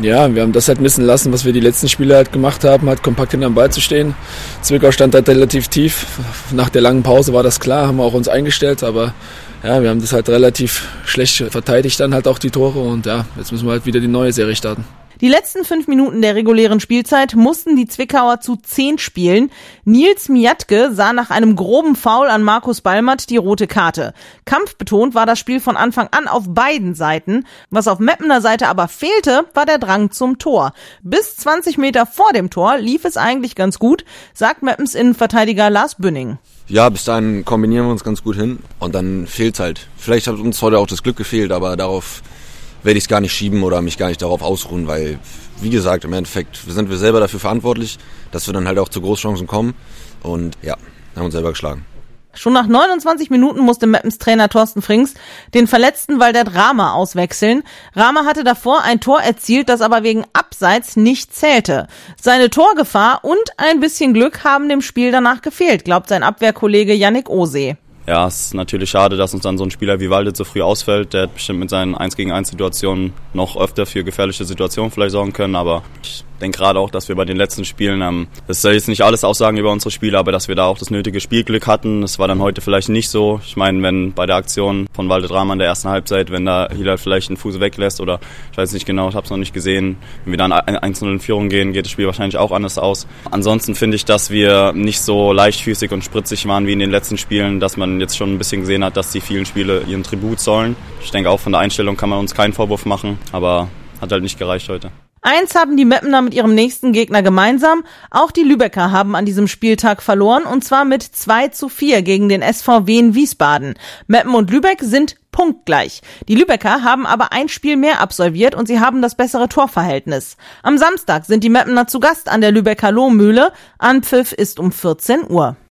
Ja, wir haben das halt missen lassen, was wir die letzten Spiele halt gemacht haben, halt kompakt hinterm Ball zu stehen. Zwickau stand halt relativ tief. Nach der langen Pause war das klar, haben wir auch uns eingestellt, aber ja, wir haben das halt relativ schlecht verteidigt, dann halt auch die Tore und ja, jetzt müssen wir halt wieder die neue Serie starten. Die letzten 5 Minuten der regulären Spielzeit mussten die Zwickauer zu 10 spielen. Nils Miatke sah nach einem groben Foul an Markus Ballmatt die rote Karte. Kampfbetont war das Spiel von Anfang an auf beiden Seiten. Was auf Meppener Seite aber fehlte, war der Drang zum Tor. Bis 20 Meter vor dem Tor lief es eigentlich ganz gut, sagt Meppens Innenverteidiger Lars Bünning. Ja, bis dahin kombinieren wir uns ganz gut hin und dann fehlt's halt. Vielleicht hat uns heute auch das Glück gefehlt, aber darauf werde ich es gar nicht schieben oder mich gar nicht darauf ausruhen, weil, wie gesagt, im Endeffekt sind wir selber dafür verantwortlich, dass wir dann halt auch zu Großchancen kommen und ja, haben uns selber geschlagen. Schon nach 29 Minuten musste Meppens Trainer Thorsten Frings den verletzten Walter Rama auswechseln. Rama hatte davor ein Tor erzielt, das aber wegen Abseits nicht zählte. Seine Torgefahr und ein bisschen Glück haben dem Spiel danach gefehlt, glaubt sein Abwehrkollege Yannick Ohsee. Ja, es ist natürlich schade, dass uns dann so ein Spieler wie Walde so früh ausfällt. Der hat bestimmt mit seinen 1-gegen-1-Situationen noch öfter für gefährliche Situationen vielleicht sorgen können, aber ich denke gerade auch, dass wir bei den letzten Spielen, das soll jetzt nicht alles aussagen über unsere Spiele, aber dass wir da auch das nötige Spielglück hatten. Das war dann heute vielleicht nicht so. Ich meine, wenn bei der Aktion von Walde Drama in der ersten Halbzeit, wenn da Hilal vielleicht einen Fuß weglässt oder ich weiß nicht genau, ich habe es noch nicht gesehen, wenn wir dann 1-0 in Führung gehen, geht das Spiel wahrscheinlich auch anders aus. Ansonsten finde ich, dass wir nicht so leichtfüßig und spritzig waren wie in den letzten Spielen, dass man jetzt schon ein bisschen gesehen hat, dass die vielen Spiele ihren Tribut zollen. Ich denke auch von der Einstellung kann man uns keinen Vorwurf machen, aber hat halt nicht gereicht heute. Eins haben die Meppener mit ihrem nächsten Gegner gemeinsam. Auch die Lübecker haben an diesem Spieltag verloren und zwar mit 2:4 gegen den SVW in Wiesbaden. Meppen und Lübeck sind punktgleich. Die Lübecker haben aber ein Spiel mehr absolviert und sie haben das bessere Torverhältnis. Am Samstag sind die Meppener zu Gast an der Lübecker Lohmühle. Anpfiff ist um 14 Uhr.